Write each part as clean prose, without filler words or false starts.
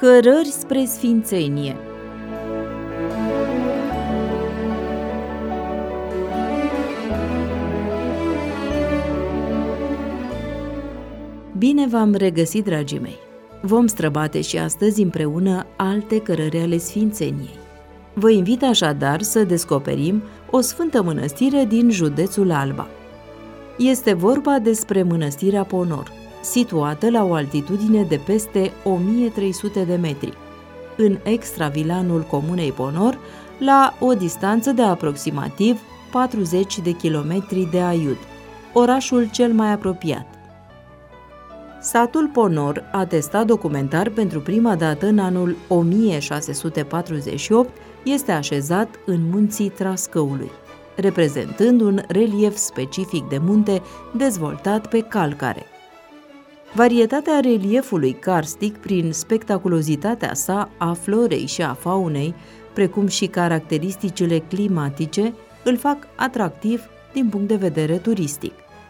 Cărări spre sfințenie. Bine v-am regăsit, dragii mei! Vom străbate și astăzi împreună alte cărări ale sfințeniei. Vă invit așadar să descoperim o sfântă mănăstire din județul Alba. Este vorba despre mănăstirea Ponor, situată la o altitudine de peste 1300 de metri, în extravilanul comunei Ponor, la o distanță de aproximativ 40 de kilometri de Aiud, orașul cel mai apropiat. Satul Ponor, atestat documentar pentru prima dată în anul 1648, este așezat în munții Trascăului, reprezentând un relief specific de munte dezvoltat pe calcare. Varietatea reliefului karstic, prin spectaculozitatea sa a florei și a faunei, precum și caracteristicile climatice, îl fac atractiv din punct de vedere turistic.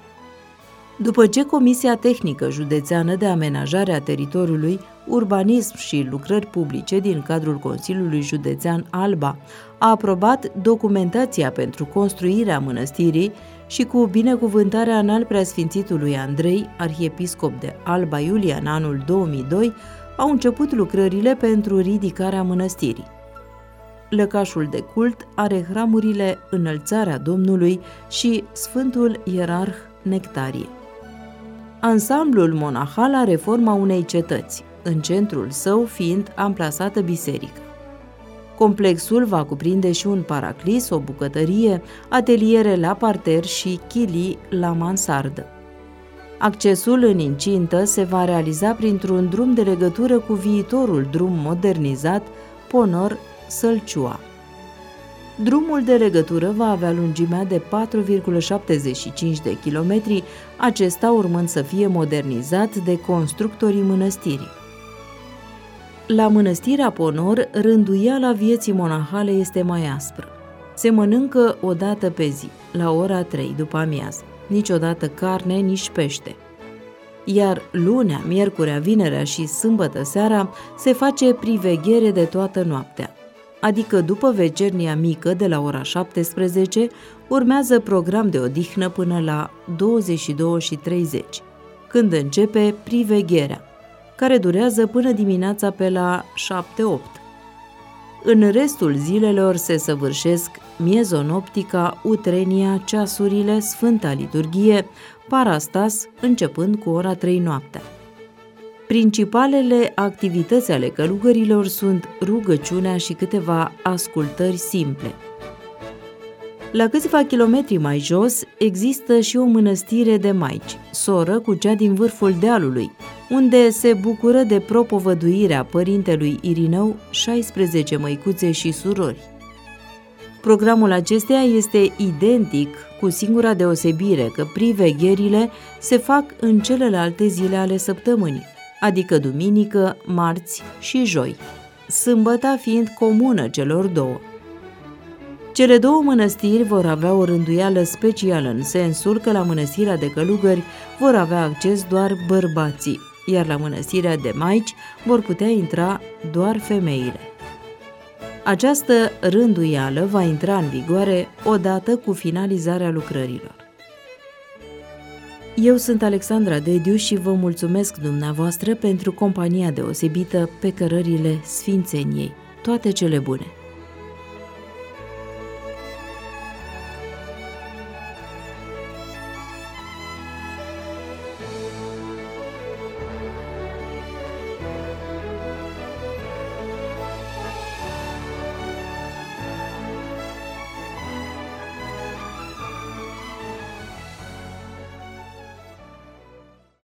După ce Comisia Tehnică Județeană de Amenajare a Teritoriului, Urbanism și Lucrări Publice din cadrul Consiliului Județean Alba a aprobat documentația pentru construirea mănăstirii și cu binecuvântarea Înalt-Preasfințitului Andrei, arhiepiscop de Alba Iulia în anul 2002, au început lucrările pentru ridicarea mănăstirii. Lăcașul de cult are hramurile Înălțarea Domnului și Sfântul Ierarh Nectarie. Ansamblul monahal are forma unei cetăți, în centrul său fiind amplasată biserica. Complexul va cuprinde și un paraclis, o bucătărie, ateliere la parter și chilii la mansardă. Accesul în incintă se va realiza printr-un drum de legătură cu viitorul drum modernizat Ponor-Sălciua. Drumul de legătură va avea lungimea de 4,75 de kilometri, acesta urmând să fie modernizat de constructorii mănăstirii. La mănăstirea Ponor, rânduiala vieții monahale este mai aspră. Se mănâncă o dată pe zi, la ora 3 după amiază, niciodată carne, nici pește. Iar lunea, miercurea, vinerea și sâmbătă seara se face priveghere de toată noaptea. Adică după vecernia mică de la ora 17, urmează program de odihnă până la 22:30, când începe privegherea, care durează până dimineața pe la 7-8. În restul zilelor se săvârșesc miezonoptica, utrenia, ceasurile, Sfânta Liturghie, parastas, începând cu ora 3 noaptea. Principalele activități ale călugărilor sunt rugăciunea și câteva ascultări simple. La câțiva kilometri mai jos există și o mănăstire de maici, soră cu cea din vârful dealului, unde se bucură de propovăduirea părintelui Irineu 16 măicuțe și surori. Programul acesteia este identic, cu singura deosebire că privegherile se fac în celelalte zile ale săptămânii, adică duminică, marți și joi, sâmbăta fiind comună celor două. Cele două mănăstiri vor avea o rânduială specială în sensul că la mănăstirea de călugări vor avea acces doar bărbații, iar la mănăstirea de maici vor putea intra doar femeile. Această rânduială va intra în vigoare odată cu finalizarea lucrărilor. Eu sunt Alexandra Dediu și vă mulțumesc dumneavoastră pentru compania deosebită pe cărările sfințeniei. Toate cele bune!